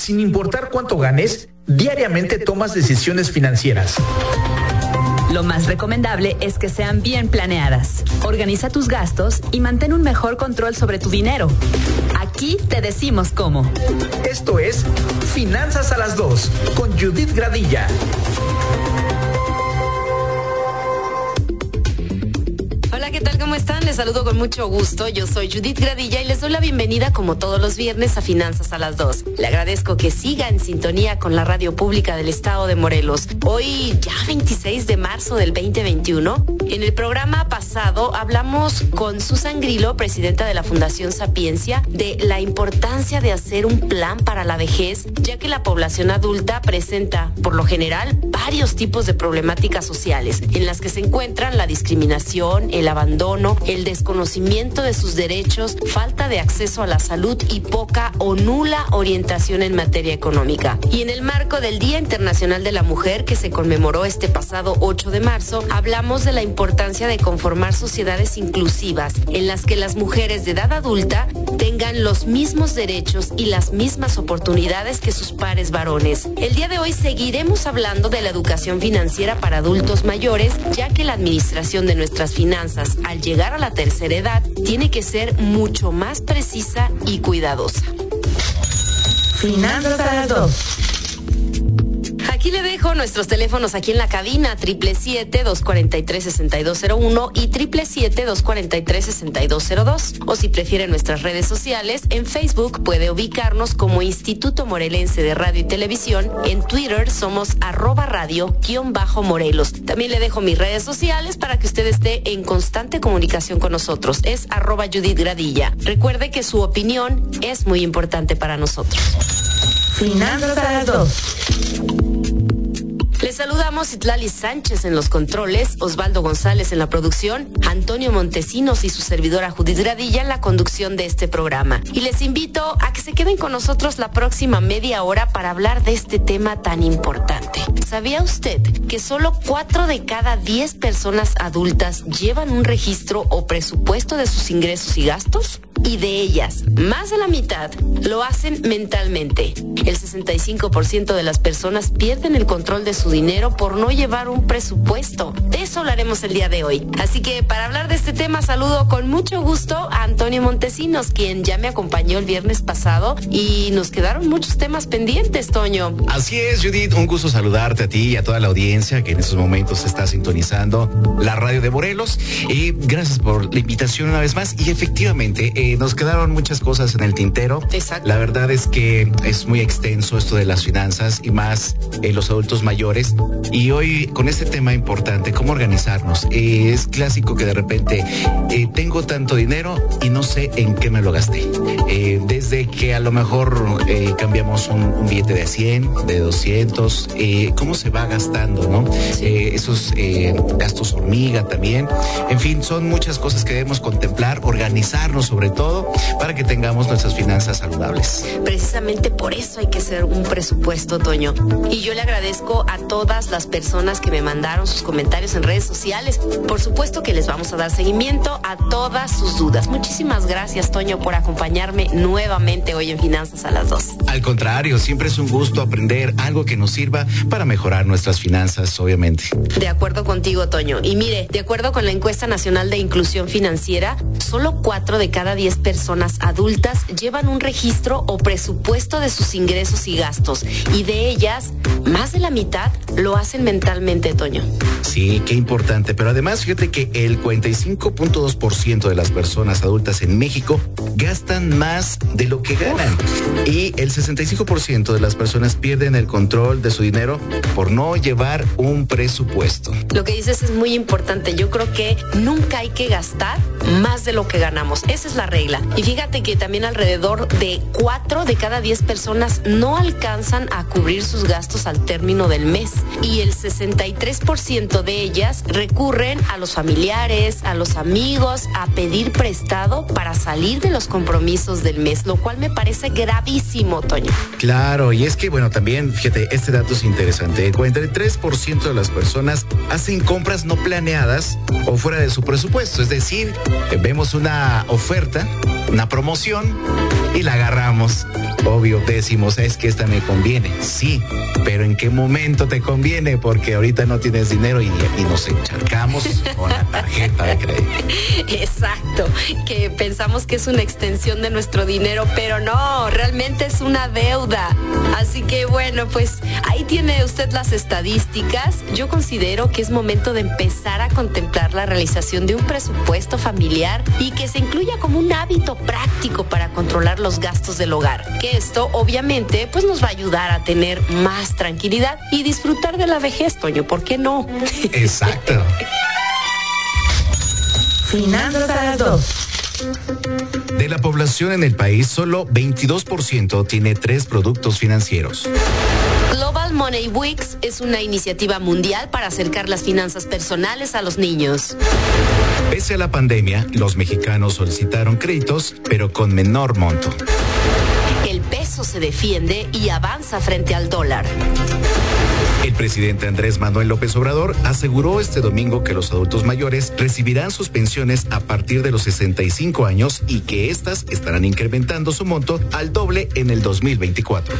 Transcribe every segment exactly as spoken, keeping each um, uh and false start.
sin importar cuánto ganes, diariamente tomas decisiones financieras. Lo más recomendable es que sean bien planeadas. Organiza tus gastos y mantén un mejor control sobre tu dinero. Aquí te decimos cómo. Esto es Finanzas a las dos con Judith Gradilla. Hola, ¿qué tal? ¿Cómo están? Les saludo con mucho gusto. Yo soy Judith Gradilla y les doy la bienvenida como todos los viernes a Finanzas a las dos. Le agradezco que siga en sintonía con la radio pública del estado de Morelos. Hoy, ya veintiséis de marzo del veinte veintiuno, en el programa pasado hablamos con Susan Grillo, presidenta de la Fundación Sapiencia, de la importancia de hacer un plan para la vejez, ya que la población adulta presenta, por lo general, varios tipos de problemáticas sociales, en las que se encuentran la discriminación, el abandono, el desconocimiento de sus derechos, falta de acceso a la salud y poca o nula orientación en materia económica. Y en el marco del Día Internacional de la Mujer, que se conmemoró este pasado ocho de marzo, hablamos de la importancia de conformar sociedades inclusivas, en las que las mujeres de edad adulta tengan los mismos derechos y las mismas oportunidades que sus pares varones. El día de hoy seguiremos hablando de la educación financiera para adultos mayores, ya que la administración de nuestras finanzas al llegar a la tercera edad tiene que ser mucho más precisa y cuidadosa. Finanzas a las dos. Aquí le dejo nuestros teléfonos aquí en la cabina, triple siete, dos cuarenta y tres, sesenta y dos cero uno y triple siete, dos cuarenta y tres, sesenta y dos cero dos. O si prefiere nuestras redes sociales, en Facebook puede ubicarnos como Instituto Morelense de Radio y Televisión. En Twitter somos arroba radio guión bajo Morelos. También le dejo mis redes sociales para que usted esté en constante comunicación con nosotros. Es arroba Judith Gradilla. Recuerde que su opinión es muy importante para nosotros. Finanzas a las dos. Les saludamos Itlali Sánchez en los controles, Osvaldo González en la producción, Antonio Montesinos y su servidora Judith Gradilla en la conducción de este programa. Y les invito a que se queden con nosotros la próxima media hora para hablar de este tema tan importante. ¿Sabía usted que solo cuatro de cada diez personas adultas llevan un registro o presupuesto de sus ingresos y gastos? Y de ellas, más de la mitad lo hacen mentalmente. El sesenta y cinco por ciento de las personas pierden el control de su dinero por no llevar un presupuesto. De eso hablaremos el día de hoy. Así que para hablar de este tema saludo con mucho gusto a Antonio Montesinos, quien ya me acompañó el viernes pasado y nos quedaron muchos temas pendientes, Toño. Así es, Judith, un gusto saludarte a ti y a toda la audiencia que en estos momentos está sintonizando la radio de Morelos. Y gracias por la invitación una vez más. Y efectivamente, eh, nos quedaron muchas cosas en el tintero. Exacto. La verdad es que es muy extenso esto de las finanzas y más eh, los adultos mayores. Y hoy con este tema importante, cómo organizarnos. Eh, es clásico que de repente eh, tengo tanto dinero y no sé en qué me lo gasté. Eh, desde que a lo mejor eh, cambiamos un, un billete de cien, de doscientos, eh, cómo se va gastando, ¿no? Eh, esos eh, gastos hormiga también. En fin, son muchas cosas que debemos contemplar, organizarnos sobre todo, para que tengamos nuestras finanzas saludables. Precisamente por eso hay que hacer un presupuesto, Toño. Y yo le agradezco a todas las personas que me mandaron sus comentarios en redes sociales. Por supuesto que les vamos a dar seguimiento a todas sus dudas. Muchísimas gracias, Toño, por acompañarme nuevamente hoy en Finanzas a las dos. Al contrario, siempre es un gusto aprender algo que nos sirva para mejorar nuestras finanzas, obviamente. De acuerdo contigo, Toño. Y mire, de acuerdo con la encuesta nacional de inclusión financiera, solo cuatro de cada diez personas adultas llevan un registro o presupuesto de sus ingresos y gastos. Y de ellas, más de la mitad lo hacen mentalmente, Toño. Sí, qué importante. Pero además, fíjate que el cuarenta y cinco punto dos por ciento de las personas adultas en México gastan más de lo que ganan. Y el sesenta y cinco por ciento de las personas pierden el control de su dinero por no llevar un presupuesto. Lo que dices es muy importante. Yo creo que nunca hay que gastar más de lo que ganamos. Esa es la regla. Y fíjate que también alrededor de cuatro de cada diez personas no alcanzan a cubrir sus gastos al término del mes. Y el sesenta y tres por ciento de ellas recurren a los familiares, a los amigos, a pedir prestado para salir de los compromisos del mes, lo cual me parece gravísimo, Toño. Claro, y es que, bueno, también, fíjate, este dato es interesante. El cuarenta y tres por ciento de las personas hacen compras no planeadas o fuera de su presupuesto. Es decir, vemos una oferta, una promoción y la agarramos. Obvio, decimos, es que esta me conviene. Sí, pero ¿en qué momento te conviene? Porque ahorita no tienes dinero y, y nos encharcamos con la tarjeta de crédito. Exacto, que pensamos que es una extensión de nuestro dinero, pero no, realmente es una deuda. Así que bueno, pues ahí tiene usted las estadísticas. Yo considero que es momento de empezar a contemplar la realización de un presupuesto familiar y que se incluya como un hábito práctico para controlar los gastos del hogar. Que esto obviamente pues nos va a ayudar a tener más tranquilidad y disfrutar de la vejez, Toño, ¿por qué no? Exacto. Finanzas a las dos. De la población en el país, solo veintidós por ciento tiene tres productos financieros. Global Money Weeks es una iniciativa mundial para acercar las finanzas personales a los niños. Pese a la pandemia, los mexicanos solicitaron créditos, pero con menor monto. El peso se defiende y avanza frente al dólar. El presidente Andrés Manuel López Obrador aseguró este domingo que los adultos mayores recibirán sus pensiones a partir de los sesenta y cinco años y que éstas estarán incrementando su monto al doble en el dos mil veinticuatro.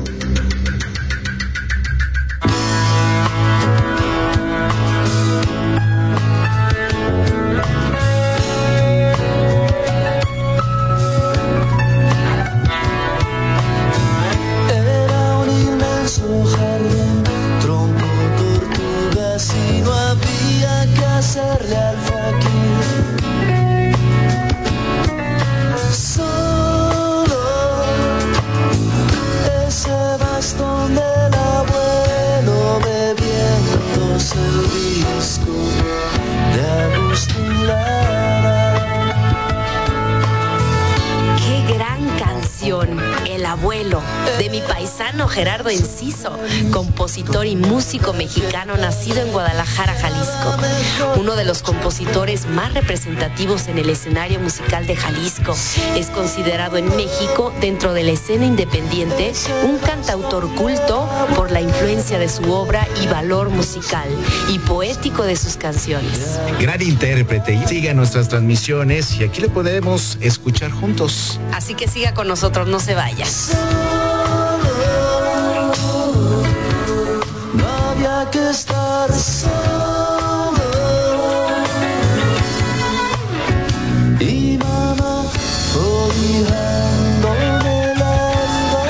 De mi paisano Gerardo Enciso, compositor y músico mexicano nacido en Guadalajara, Jalisco. Uno de los compositores más representativos en el escenario musical de Jalisco. Es considerado en México, dentro de la escena independiente, un cantautor culto por la influencia de su obra y valor musical y poético de sus canciones. Gran intérprete. Siga nuestras transmisiones y aquí lo podemos escuchar juntos. Así que siga con nosotros, no se vaya. No había que estar solo. Y mamá cobijando el alba.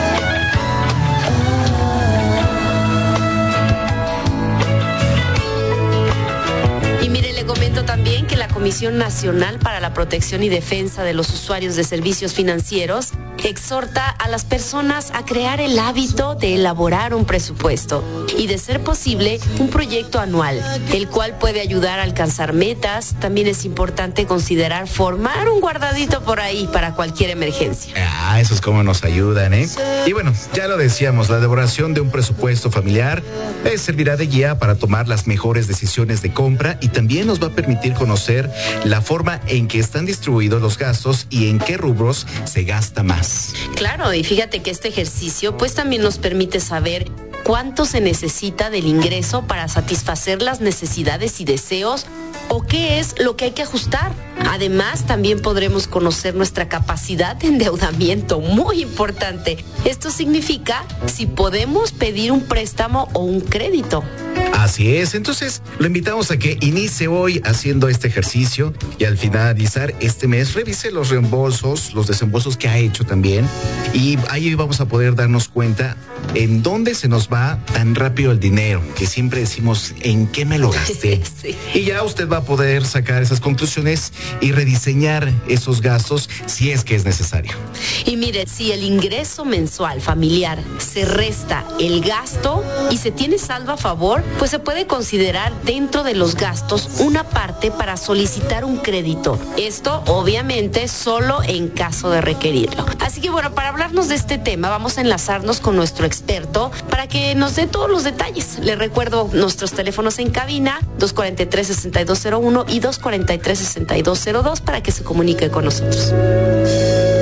Y mire, le comento también que la Comisión Nacional para la Protección y Defensa de los Usuarios de Servicios Financieros exhorta a las personas a crear el hábito de elaborar un presupuesto y, de ser posible, un proyecto anual, el cual puede ayudar a alcanzar metas. También es importante considerar formar un guardadito por ahí para cualquier emergencia. Ah, eso es como nos ayudan, ¿eh? Y bueno, ya lo decíamos, la elaboración de un presupuesto familiar eh, servirá de guía para tomar las mejores decisiones de compra y también nos va a permitir conocer la forma en que están distribuidos los gastos y en qué rubros se gasta más. Claro, y fíjate que este ejercicio pues también nos permite saber cuánto se necesita del ingreso para satisfacer las necesidades y deseos o qué es lo que hay que ajustar. Además, también podremos conocer nuestra capacidad de endeudamiento, muy importante. Esto significa si podemos pedir un préstamo o un crédito. Así es, entonces lo invitamos a que inicie hoy haciendo este ejercicio y al finalizar este mes revise los reembolsos, los desembolsos que ha hecho también y ahí vamos a poder darnos cuenta en dónde se nos va tan rápido el dinero, que siempre decimos en qué me lo gasté. Sí. Y ya usted va a poder sacar esas conclusiones y rediseñar esos gastos si es que es necesario. Y mire, si el ingreso mensual familiar se resta el gasto y se tiene saldo a favor, pues se puede considerar dentro de los gastos una parte para solicitar un crédito. Esto, obviamente, solo en caso de requerirlo. Así que bueno, para hablarnos de este tema, vamos a enlazarnos con nuestro experto para que nos dé todos los detalles. Le recuerdo nuestros teléfonos en cabina, dos cuatro tres, seis dos cero uno y dos cuatro tres, seis dos cero dos para que se comunique con nosotros.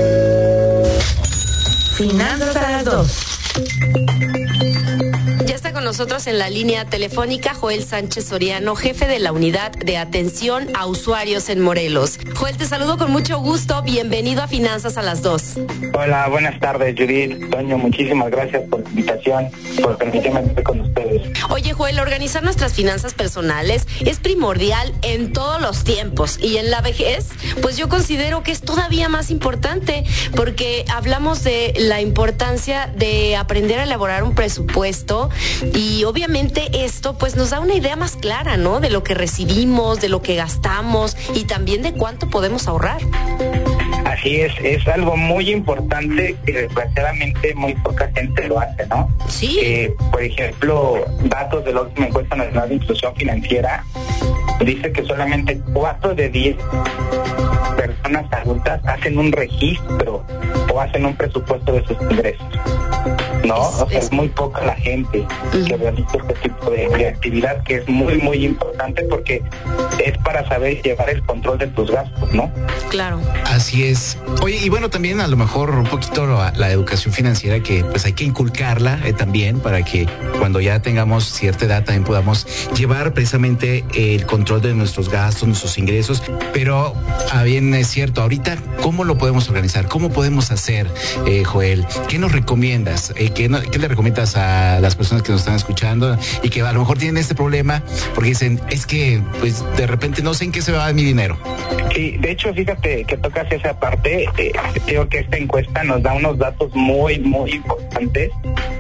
Finanzas a las dos. Ya está con nosotros en la línea telefónica Joel Sánchez Soriano, jefe de la Unidad de Atención a Usuarios en Morelos. Joel, te saludo con mucho gusto. Bienvenido a Finanzas a las dos. Hola, buenas tardes, Judith. Toño, muchísimas gracias por la invitación, por permitirme estar con ustedes. Oye, Joel, organizar nuestras finanzas personales es primordial en todos los tiempos, y en la vejez, pues yo considero que es todavía más importante, porque hablamos de la importancia de aprender a elaborar un presupuesto, y obviamente esto pues nos da una idea más clara, ¿no? De lo que recibimos, de lo que gastamos y también de cuánto podemos ahorrar. Así es, es algo muy importante que desgraciadamente muy poca gente lo hace, ¿no? Sí. Eh, por ejemplo, datos de la última encuesta nacional de inclusión financiera dice que solamente cuatro de diez personas adultas hacen un registro o hacen un presupuesto de sus ingresos, ¿no? Es, o sea, es... es muy poca la gente uh-huh. que realiza este tipo de, de actividad, que es muy, muy importante porque es para saber llevar el control de tus gastos, ¿no? Claro. Así es. Oye, y bueno, también a lo mejor un poquito la, la educación financiera, que pues hay que inculcarla eh, también, para que cuando ya tengamos cierta edad también podamos llevar precisamente el control de nuestros gastos, nuestros ingresos. Pero ah, bien es cierto, ahorita, ¿cómo lo podemos organizar? ¿Cómo podemos hacer, eh, Joel? ¿Qué nos recomiendas? Eh, ¿qué, no, ¿Qué le recomiendas a las personas que nos están escuchando y que a lo mejor tienen este problema porque dicen, es que pues de repente no sé en qué se va mi dinero? Sí, de hecho, fíjate que tocas esa parte. Eh, creo que esta encuesta nos da unos datos muy, muy importantes,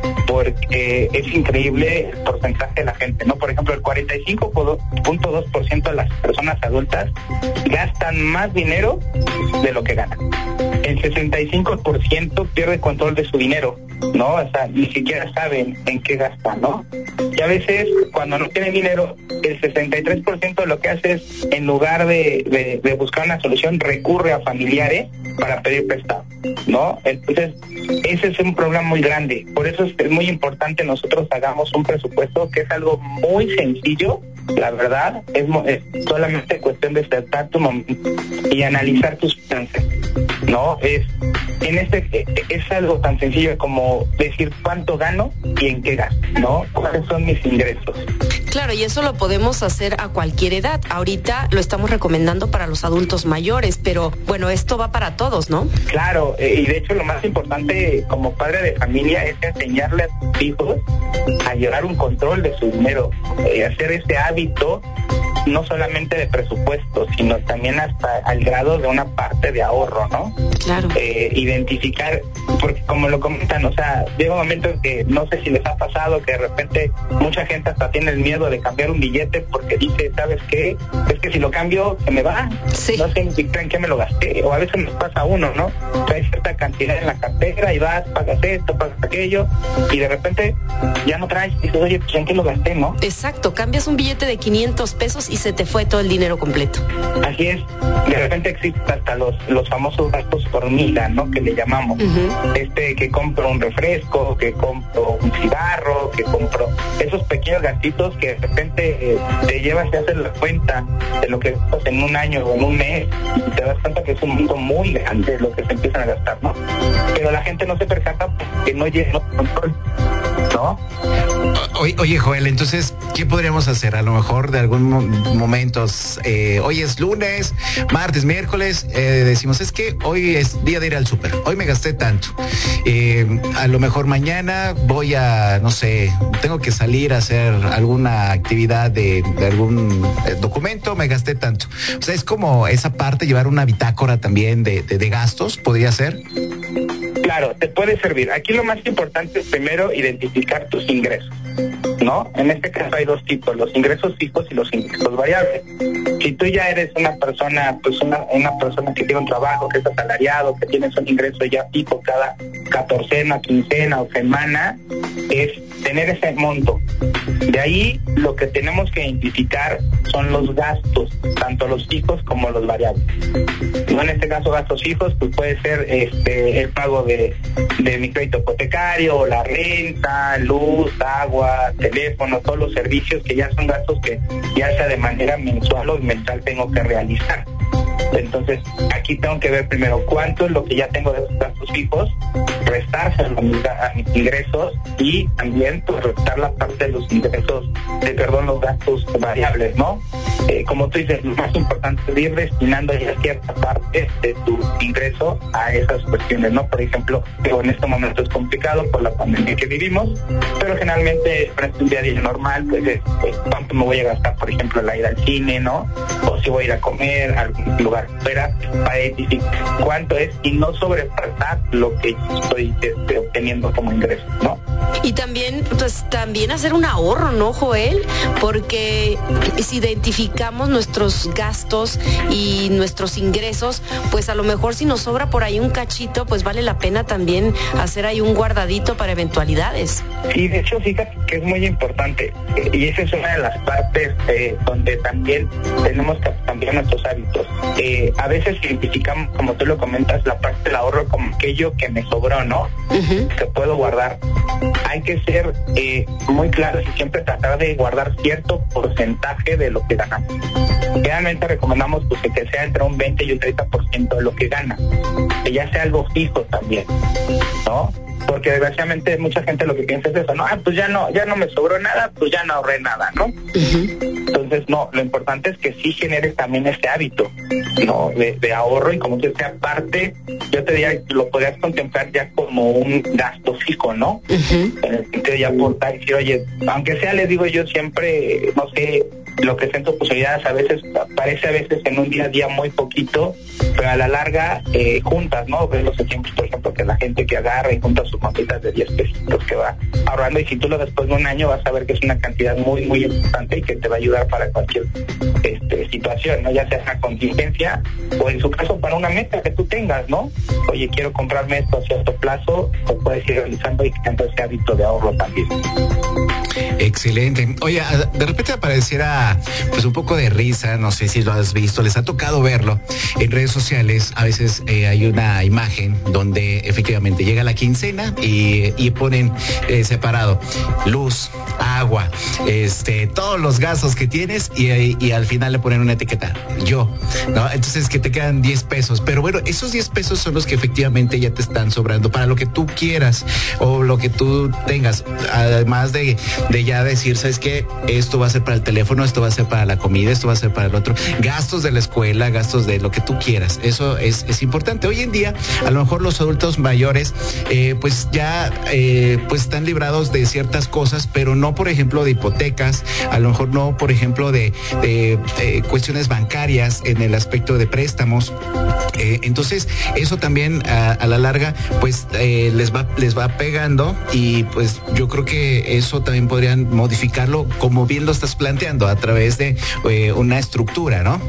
porque es increíble el porcentaje de la gente, ¿no? Por ejemplo, el cuarenta y cinco punto dos por ciento de las personas adultas gastan más dinero de lo que ganan. El sesenta y cinco por ciento pierde control de su dinero, ¿no? O sea, ni siquiera saben en qué gastan, ¿no? Y a veces, cuando no tienen dinero, el sesenta y tres por ciento lo que hace es, en lugar de, de, de buscar una solución, recurre a familiares para pedir prestado, ¿no? Entonces, ese es un problema muy grande. Por eso es muy importante nosotros hagamos un presupuesto, que es algo muy sencillo. La verdad, es, es solamente cuestión de sentar tu momento y analizar tus finanzas, ¿no? Es en este es algo tan sencillo como decir cuánto gano y en qué gasto, ¿no? ¿Cuáles son mis ingresos? Claro, y eso lo podemos hacer a cualquier edad. Ahorita lo estamos recomendando para los adultos mayores, pero bueno, esto va para todos, ¿no? Claro, eh, y de hecho lo más importante como padre de familia es enseñarle a tus hijos a llevar un control de su dinero, eh, hacer ese hábito no solamente de presupuesto, sino también hasta al grado de una parte de ahorro, ¿no? Claro. Eh, identificar, porque como lo comentan, o sea, llega un momento en que no sé si les ha pasado que de repente mucha gente hasta tiene el miedo de cambiar un billete porque dice, ¿sabes qué? Es que si lo cambio se me va, sí. No sé en qué me lo gasté, o a veces nos pasa a uno, ¿no? Traes cierta cantidad en la cartera y vas, pagas esto, pagas aquello, y de repente ya no traes, y dices, oye, pues ¿en qué lo gasté, no? Exacto, cambias un billete de quinientos pesos y se te fue todo el dinero completo. Así es, de repente existen hasta los, los famosos gastos hormiga, ¿no? Que le llamamos. Uh-huh. Este, que compro un refresco, que compro un cigarro, que compro esos pequeños gastitos que de repente eh, te llevas y haces la cuenta de lo que gastas en un año o en un mes, y te das cuenta que es un monto muy grande lo que se empiezan a gastar, ¿no? Pero la gente no se percata porque no llega control, ¿no? Oye, oye, Joel, entonces, ¿qué podríamos hacer? A lo mejor de algún momento, eh, hoy es lunes, martes, miércoles, eh, decimos, es que hoy es día de ir al súper, hoy me gasté tanto. Eh, a lo mejor mañana voy a, no sé, tengo que salir a hacer alguna actividad de, de algún eh, documento, me gasté tanto. O sea, es como esa parte, llevar una bitácora también de, de, de gastos, ¿podría ser? Claro, te puede servir. Aquí lo más importante es primero identificar tus ingresos, ¿no? En este caso hay dos tipos, los ingresos fijos y los ingresos variables. Si tú ya eres una persona, pues una, una persona que tiene un trabajo, que es asalariado, que tienes un ingreso ya fijo cada catorcena, quincena o semana, es tener ese monto. De ahí lo que tenemos que identificar son los gastos, tanto los fijos como los variables. No, en este caso gastos fijos, pues puede ser este el pago de, de mi crédito hipotecario, la renta, luz, agua, teléfono, todos los servicios que ya son gastos que ya sea de manera mensual o mensual tengo que realizar. Entonces, aquí tengo que ver primero cuánto es lo que ya tengo de esos gastos fijos, restarse a mis, a mis ingresos y también pues restar la parte de los ingresos, de perdón, los gastos variables, ¿no? Eh, como tú dices, lo más importante es ir destinando ya cierta parte de tu ingreso a esas cuestiones, ¿no? Por ejemplo, digo, en este momento es complicado por la pandemia que vivimos, pero generalmente frente a un día a día normal, pues es, pues, cuánto me voy a gastar, por ejemplo, la ida al cine, ¿no? O si voy a ir a comer a algún lugar fuera, para identificar cuánto es y no sobrepasar lo que estoy este, obteniendo como ingreso, ¿no? Y también, pues también hacer un ahorro, ¿no, Joel? Porque si identificamos nuestros gastos y nuestros ingresos, pues a lo mejor si nos sobra por ahí un cachito, pues vale la pena también hacer ahí un guardadito para eventualidades. Sí, de hecho, fíjate que es muy importante eh, y esa es una de las partes eh, donde también tenemos que cambiar nuestros hábitos. Eh, a veces identificamos, como tú lo comentas, la parte del ahorro como aquello que me sobró, ¿no? Uh-huh. Que puedo guardar. Hay que ser eh, muy claros y siempre tratar de guardar cierto porcentaje de lo que ganamos. Realmente recomendamos pues, que sea entre un veinte y un treinta por ciento de lo que gana, que ya sea algo fijo también, ¿no? Porque desgraciadamente mucha gente lo que piensa es eso, no, ah, pues ya no, ya no me sobró nada, pues ya no ahorré nada, ¿no? Uh-huh. Entonces, no, lo importante es que sí generes también ese hábito, ¿no? De, de ahorro y como que sea parte, yo te diría, lo podrías contemplar ya como un gasto fijo, ¿no? Uh-huh. En el sentido de ya aportar y decir, oye, aunque sea, les digo yo siempre, no sé, lo que siento posibilidades a veces, parece a veces en un día a día muy poquito, pero a la larga eh, juntas, ¿no? Ves los ejemplos, por ejemplo, que la gente que agarra y junta sus moneditas de diez pesitos que va ahorrando y si tú lo después de un año vas a ver que es una cantidad muy, muy importante y que te va a ayudar para cualquier este, situación, ¿no? Ya sea una contingencia o en su caso para una meta que tú tengas, ¿no? Oye, quiero comprarme esto a cierto plazo, lo puedes ir realizando y creando ese hábito de ahorro también. Excelente. Oye, de repente apareciera pues un poco de risa, no sé si lo has visto, les ha tocado verlo en redes sociales. A veces eh, hay una imagen donde efectivamente llega la quincena y, y ponen eh, separado luz, agua, este, todos los gastos que tienes y, y al final le ponen una etiqueta, yo, ¿no? Entonces que te quedan diez pesos, pero bueno, esos diez pesos son los que efectivamente ya te están sobrando para lo que tú quieras o lo que tú tengas, además de, de ya decir, ¿sabes qué? Esto va a ser para el teléfono, esto va a ser para la comida, esto va a ser para el otro, gastos de la escuela, gastos de lo que tú quieras, eso es, es importante. Hoy en día, a lo mejor los adultos mayores, eh, pues ya eh, pues están librados de ciertas cosas, pero no, por ejemplo, de hipotecas, a lo mejor no, por ejemplo, de, de, de cuestiones bancarias en el aspecto de préstamos. Eh, entonces, eso también a, a la larga, pues eh, les va les va pegando y pues yo creo que eso también podrían modificarlo, como bien lo estás planteando, a través de eh, una estructura, ¿no?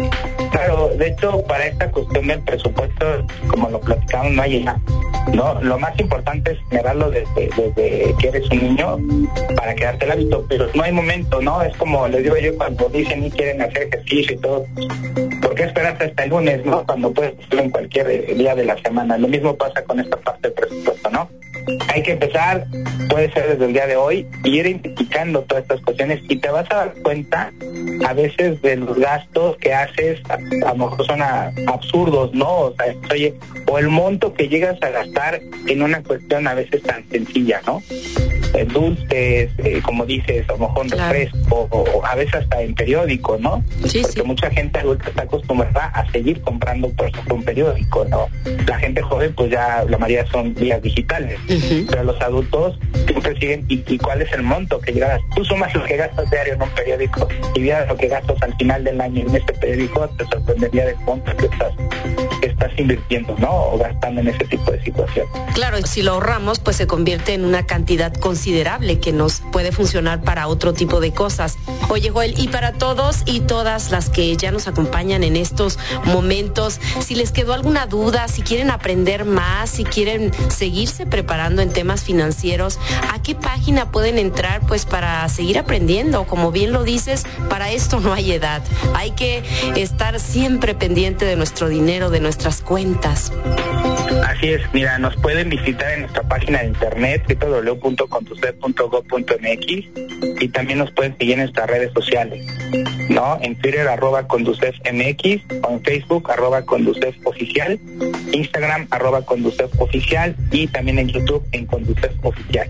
Claro, de hecho, para esta cuestión del presupuesto, como lo platicamos, no hay nada, ¿no? Lo más importante es generarlo desde, desde que eres un niño para quedarte el hábito, pero no hay momento, ¿no? Es como les digo yo cuando dicen y quieren hacer ejercicio y todo, ¿por qué esperarte hasta el lunes, no? Cuando puedes hacerlo en cualquier día de la semana. Lo mismo pasa con esta parte del presupuesto, ¿no? Hay que empezar, puede ser desde el día de hoy, y ir identificando todas estas cuestiones y te vas a dar cuenta a veces de los gastos que haces, a, a lo mejor son a, absurdos, ¿no? O sea, oye, o el monto que llegas a gastar en una cuestión a veces tan sencilla, ¿no? Eh, dulces, eh, como dices, a lo mejor claro. refresco, o, o a veces hasta en periódico, ¿no? Sí, Porque sí. mucha gente adulta está acostumbrada a seguir comprando, por ejemplo, un periódico, ¿no? La gente joven, pues ya la mayoría son vías digitales, uh-huh. pero los adultos siempre siguen, ¿y, y cuál es el monto que llegas? Tú sumas lo que gastas diario en un periódico y veas lo que gastas al final del año en este periódico, te sorprendería del monto que estás, que estás invirtiendo, ¿no? O gastando en ese tipo de situación. Claro, si lo ahorramos, pues se convierte en una cantidad considerable que nos puede funcionar para otro tipo de cosas. Oye, Joel, y para todos y todas las que ya nos acompañan en estos momentos, si les quedó alguna duda, si quieren aprender más, si quieren seguirse preparando en temas financieros, ¿a qué página pueden entrar pues para seguir aprendiendo? Como bien lo dices, para esto no hay edad. Hay que estar siempre pendiente de nuestro dinero, de nuestras cuentas. Así es, mira, nos pueden visitar en nuestra página de internet doble u doble u doble u punto conducef punto gob punto m x y también nos pueden seguir en nuestras redes sociales, ¿no? En Twitter, arroba Conducef M X, o en Facebook, arroba Conducef Oficial, Instagram, arroba Conducef Oficial, y también en YouTube, en Conducef Oficial.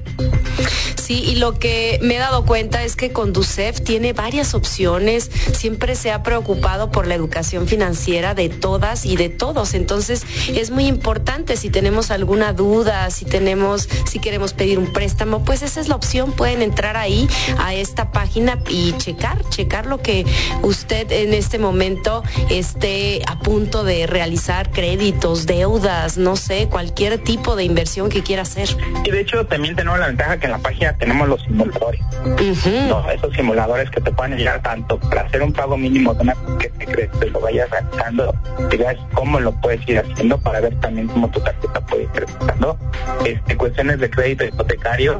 Sí, y lo que me he dado cuenta es que Conducef tiene varias opciones, siempre se ha preocupado por la educación financiera de todas y de todos, entonces es muy importante si tenemos alguna duda, si tenemos, si queremos pedir un préstamo, pues esa es la opción, pueden entrar ahí a esta página y checar, checar lo que usted en este momento esté a punto de realizar, créditos, deudas, no sé, cualquier tipo de inversión que quiera hacer. Y de hecho también tenemos la ventaja que en la página tenemos los simuladores, uh-huh. No, esos simuladores que te pueden ayudar tanto para hacer un pago mínimo de una que te crees que lo vayas realizando, y veas cómo lo puedes ir haciendo para ver también cómo tu tarjeta puede ir realizando, este, cuestiones de crédito hipotecario,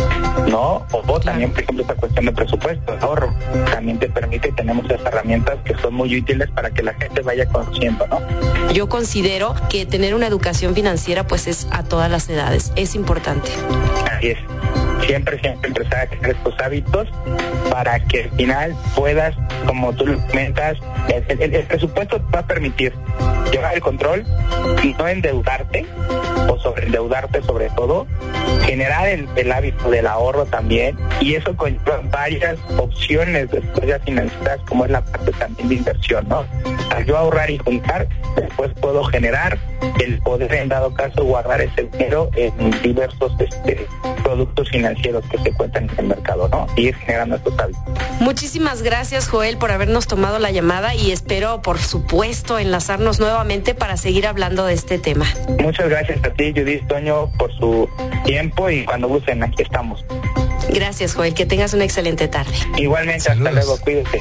¿no? O, o también, por ejemplo, esta cuestión de presupuesto, de ahorro, también te permite, y tenemos esas herramientas que son muy útiles para que la gente vaya conociendo, ¿no? Yo considero que tener una educación financiera pues es a todas las edades, es importante. Así es. Siempre, siempre empezar a crear estos hábitos para que al final puedas, como tú lo comentas, el, el, el presupuesto te va a permitir llevar el control y no endeudarte o sobreendeudarte sobre todo, generar el, el hábito del ahorro también, y eso conlleva varias opciones después ya financieras, como es la parte también de inversión, ¿no? Al yo ahorrar y juntar, después puedo generar el poder, en dado caso, guardar ese dinero en diversos este, productos financieros que se encuentran en el mercado, ¿no? Y ir generando estos hábitos. Muchísimas gracias, Joel, por habernos tomado la llamada, y espero, por supuesto, enlazarnos nuevamente para seguir hablando de este tema. Muchas gracias a ti, Judith, Toño, por su tiempo, y cuando gusten, aquí estamos. Gracias, Joel, que tengas una excelente tarde. Igualmente, saludos. Hasta luego, cuídate.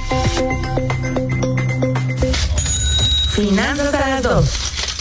Finanzas a las dos.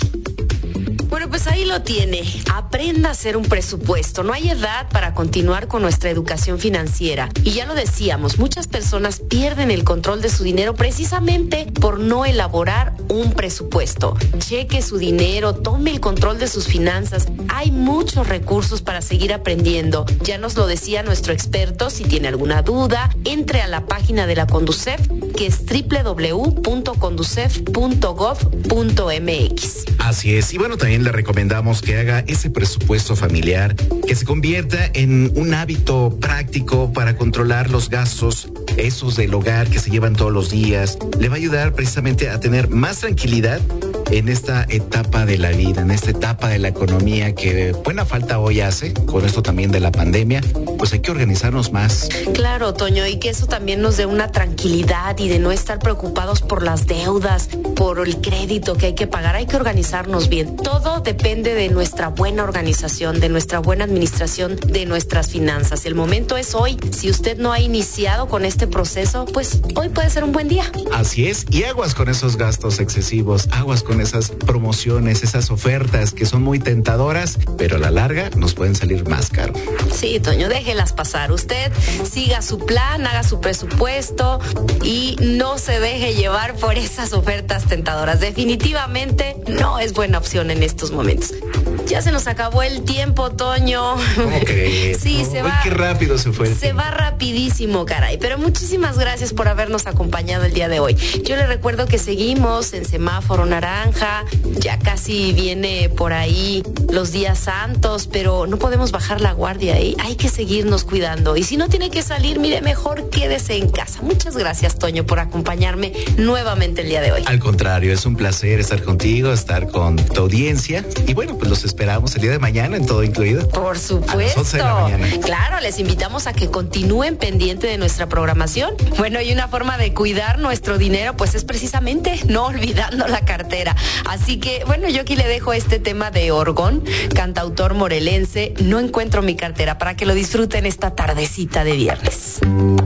Bueno, pues ahí lo tiene. Aprenda a hacer un presupuesto. No hay edad para continuar con nuestra educación financiera. Y ya lo decíamos, muchas personas pierden el control de su dinero precisamente por no elaborar un presupuesto. Cheque su dinero, tome el control de sus finanzas. Hay muchos recursos para seguir aprendiendo. Ya nos lo decía nuestro experto. Si tiene alguna duda, entre a la página de la Conducef, que es doble u doble u doble u punto conducef punto gob punto m x. Así es. Y bueno, también le recomendamos que haga ese presupuesto familiar, que se convierta en un hábito práctico para controlar los gastos, esos del hogar que se llevan todos los días. Le va a ayudar precisamente a tener más tranquilidad en esta etapa de la vida, en esta etapa de la economía que buena falta hoy hace, con esto también de la pandemia, pues hay que organizarnos más. Claro, Toño, y que eso también nos dé una tranquilidad y de no estar preocupados por las deudas, por el crédito que hay que pagar. Hay que organizarnos bien. Todo depende de nuestra buena organización, de nuestra buena administración de nuestras finanzas. El momento es hoy. Si usted no ha iniciado con este proceso, pues hoy puede ser un buen día. Así es, y aguas con esos gastos excesivos, aguas con esas promociones, esas ofertas que son muy tentadoras, pero a la larga nos pueden salir más caro. Sí, Toño, déjelas pasar. Usted siga su plan, haga su presupuesto y no se deje llevar por esas ofertas tentadoras. Definitivamente no es buena opción en estos momentos. Ya se nos acabó el tiempo, Toño. ¿Cómo crees? Sí, no, se uy, va. Qué rápido se fue. Se va rapidísimo, caray. Pero muchísimas gracias por habernos acompañado el día de hoy. Yo le recuerdo que seguimos en semáforo naranja. Ya casi viene por ahí los días santos, pero no podemos bajar la guardia, ¿eh? Hay que seguirnos cuidando. Y si no tiene que salir, mire, mejor quédese en casa. Muchas gracias, Toño, por acompañarme nuevamente el día de hoy. Al contrario, es un placer estar contigo, estar con tu audiencia. Y bueno, pues los esperamos el día de mañana en Todo Incluido. Por supuesto. A las once de la mañana. Claro, les invitamos a que continúen pendiente de nuestra programación. Bueno, y una forma de cuidar nuestro dinero, pues es precisamente no olvidando la cartera. Así que, bueno, yo aquí le dejo este tema de Orgón, cantautor morelense, No encuentro mi cartera, para que lo disfruten esta tardecita de viernes.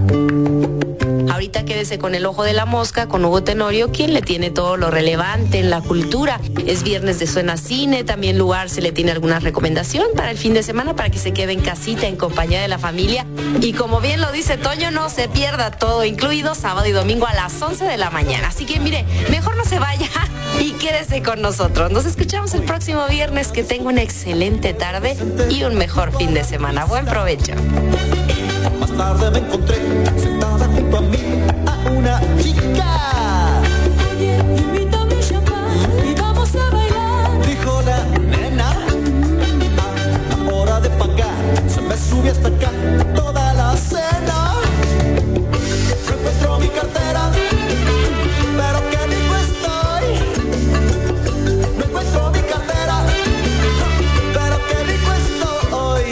Ahorita quédese con El Ojo de la Mosca, con Hugo Tenorio, quien le tiene todo lo relevante en la cultura. Es viernes de Suena Cine, también Lugar se le tiene alguna recomendación para el fin de semana, para que se quede en casita en compañía de la familia. Y como bien lo dice Toño, no se pierda Todo Incluido, sábado y domingo a las once de la mañana. Así que mire, mejor no se vaya. y quédese con nosotros. Nos escuchamos el próximo viernes. Que tenga una excelente tarde y un mejor fin de semana. Buen provecho. Más tarde me encontré sentada junto a mí a una chica. Oye, invítame a champán y vamos a bailar. Dijo la nena, a la hora de pagar se me subió hasta acá toda la cena. No encuentro mi cartera, pero qué rico estoy. No encuentro mi cartera, pero qué rico estoy.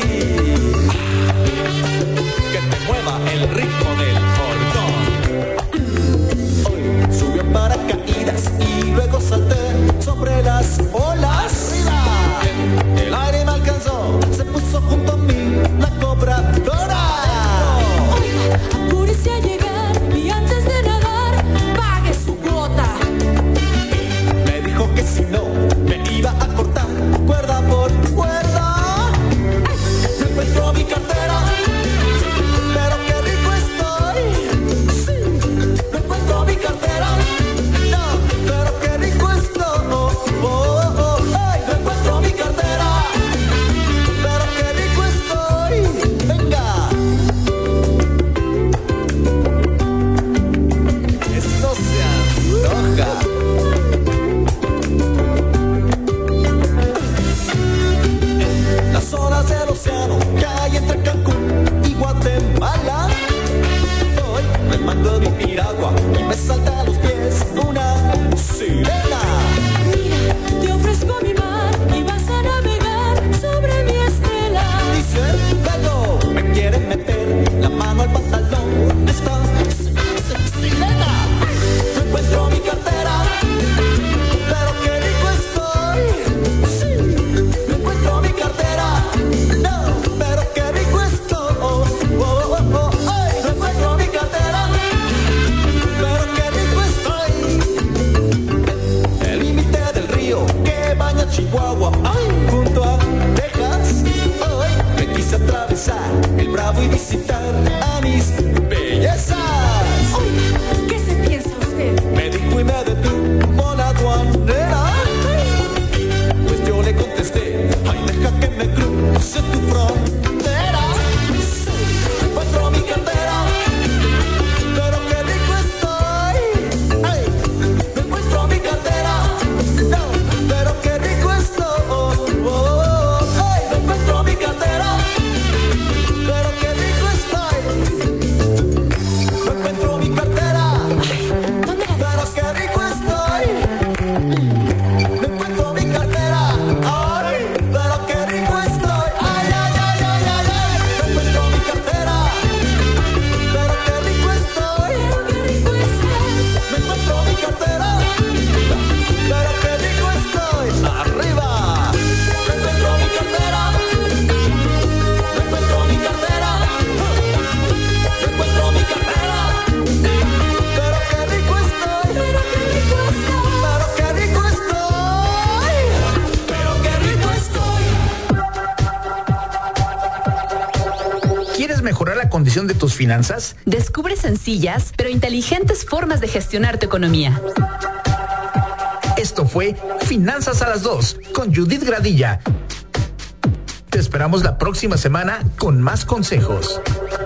Que te mueva el ritmo del cordón. Hoy subió en paracaídas y luego salté sobre las olas. ¡Arriba! El aire me alcanzó, se puso junto a mí la cobradora. Oiga, apúrese a llegar y antes de nadar, pague su cuota. Me dijo que si no, me iba a cortar cuerda por cuerda. No encuentro mi cartera, pero qué rico estoy. Sí, no encuentro mi cartera, no, pero qué rico estoy. Oh, oh, oh, ay, no encuentro mi cartera, pero qué rico estoy. Venga. Esto se antoja. Las olas del océano que hay entre Cancún y Guatemala. Hoy me mando mi piragua y me salta a los pies una sirena. Mira, te ofrezco mi mar y vas a navegar sobre mi estela. Dice, luego me quieren meter la mano al pantalón. Esta sirena. No encuentro mi cartera, pero qué rico estoy. Sí, no encuentro mi cartera, no, pero qué rico estoy. Oh, oh, oh, ay, no encuentro mi cartera, pero qué rico estoy. El límite del río que baña Chihuahua, ay, junto a Texas. Hoy me quise atravesar el Bravo y visitar a mis bellezas. Oiga, ¿qué se piensa usted? Me dijo y me detuvo la aduanera. Pues yo le contesté, ay, deja que me cruce tu frontera. No encuentro mi cartera, pero qué rico estoy. Ay, no encuentro mi cartera, no, pero qué rico estoy. Ay, no encuentro mi cartera, pero qué rico estoy. No encuentro mi cartera, pero qué rico estoy. No encuentro mi cartera, ay, pero qué rico estoy. Ay, ay, ay, ay, ay, ay. No encuentro mi cartera, pero qué rico estoy. No encuentro mi cartera, pero qué rico estoy. Arriba. No encuentro mi cartera, no encuentro mi cartera, no encuentro mi cartera, pero qué rico estoy. Pero qué rico estoy. Pero qué rico estoy. ¿Quieres mejorar la condición de tus finanzas? Descubre sencillas pero inteligentes formas de gestionar tu economía. Esto fue Finanzas a las dos con Judith Gradilla. Te esperamos la próxima semana con más consejos.